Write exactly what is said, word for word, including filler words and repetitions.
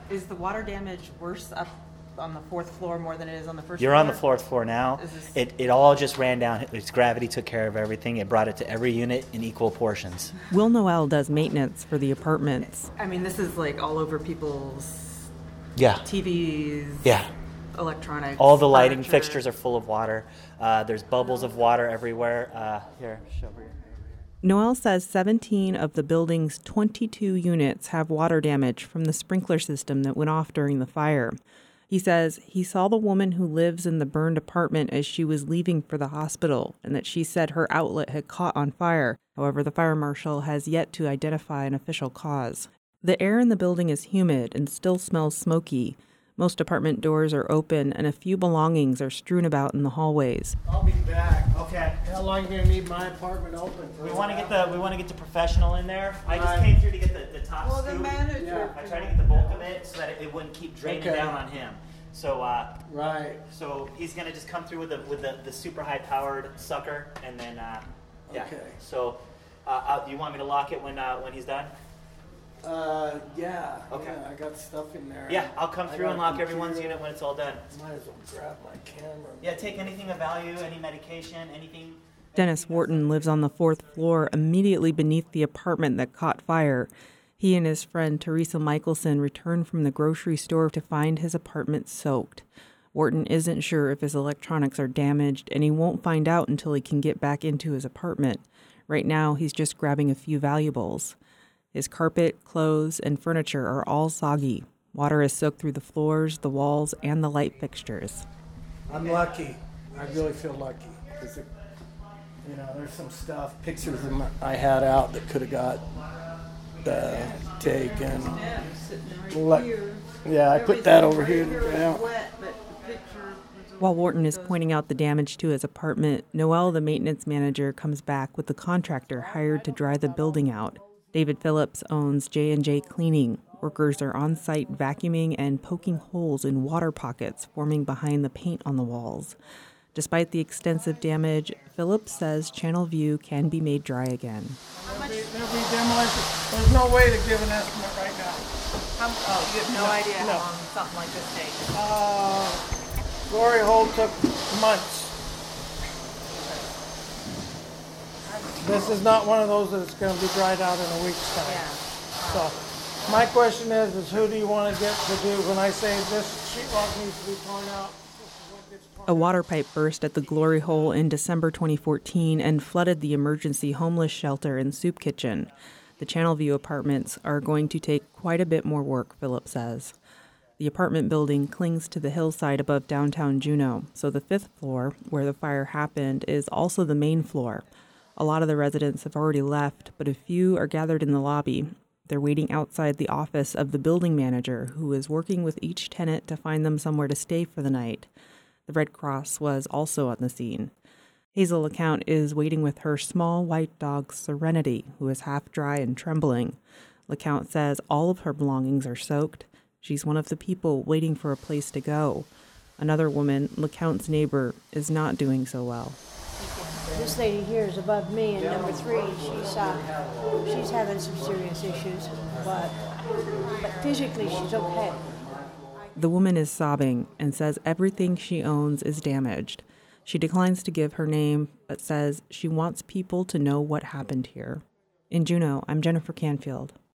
Is the water damage worse up on the fourth floor more than it is on the first You're floor? on the fourth floor now. This... It it all just ran down. Its gravity took care of everything. It brought it to every unit in equal portions. Will Noel does maintenance for the apartments. I mean, this is like all over people's yeah. T Vs. Yeah. Electronics. All the lighting furniture. fixtures are full of water. Uh, there's bubbles of water everywhere. Uh, here, show over here. Noel says seventeen of the building's twenty-two units have water damage from the sprinkler system that went off during the fire. He says he saw the woman who lives in the burned apartment as she was leaving for the hospital and that she said her outlet had caught on fire. However, the fire marshal has yet to identify an official cause. The air in the building is humid and still smells smoky. Most apartment doors are open and a few belongings are strewn about in the hallways. I'll be back. Okay. How long are you gonna need my apartment open? We want to get the we want to get the professional in there. I just Right. came through to get the, the top Well, scoop. the manager. Yeah. I tried to get the bulk of it so that it, it wouldn't keep draining Okay. down on him. So uh, Right. so he's gonna just come through with the with the, the super high powered sucker, and then uh, yeah. Okay. So uh, uh, do you want me to lock it when uh, when he's done? Uh, yeah. Okay. Yeah, I got stuff in there. Yeah, I'll come I through got and a lock everyone's computer. unit when it's all done. Might as well grab my camera. Yeah, take anything of value, any medication, anything. Dennis anything Wharton lives on the fourth floor immediately beneath the apartment that caught fire. He and his friend Teresa Michelson returned from the grocery store to find his apartment soaked. Wharton isn't sure if his electronics are damaged, and he won't find out until he can get back into his apartment. Right now, he's just grabbing a few valuables. His carpet, clothes, and furniture are all soggy. Water is soaked through the floors, the walls, and the light fixtures. I'm lucky. I really feel lucky. 'Cause it, you know, there's some stuff, pictures of my, I had out that could have got uh, taken. Yeah, sitting right Look. here. Yeah, I put that over here. Everything right Yeah. was wet, but the picture was While Wharton is goes- pointing out the damage to his apartment, Noel, the maintenance manager, comes back with the contractor hired to dry the building out. David Phillips owns J and J Cleaning. Workers are on site vacuuming and poking holes in water pockets forming behind the paint on the walls. Despite the extensive damage, Phillips says Channel View can be made dry again. There'll be, there'll be demolition. There's no way to give an estimate right now. How, oh, you have no, No, idea no. how long something like this takes. Uh, glory hole took months. This is not one of those that's going to be dried out in a week's time. Yeah. So, my question is, is who do you want to get to do when I say this sheetrock needs to be torn out? This is what gets torn A water pipe burst at the Glory Hole in December twenty fourteen and flooded the emergency homeless shelter and soup kitchen. The Channel View apartments are going to take quite a bit more work, Phillips says. The apartment building clings to the hillside above downtown Juneau, so the fifth floor, where the fire happened, is also the main floor. A lot of the residents have already left, but a few are gathered in the lobby. They're waiting outside the office of the building manager, who is working with each tenant to find them somewhere to stay for the night. The Red Cross was also on the scene. Hazel LeCount is waiting with her small white dog, Serenity, who is half dry and trembling. LeCount says all of her belongings are soaked. She's one of the people waiting for a place to go. Another woman, LeCount's neighbor, is not doing so well. This lady here is above me, and number three, she's uh, she's having some serious issues, but but physically she's okay. The woman is sobbing and says everything she owns is damaged. She declines to give her name, but says she wants people to know what happened here. In Juneau, I'm Jennifer Canfield.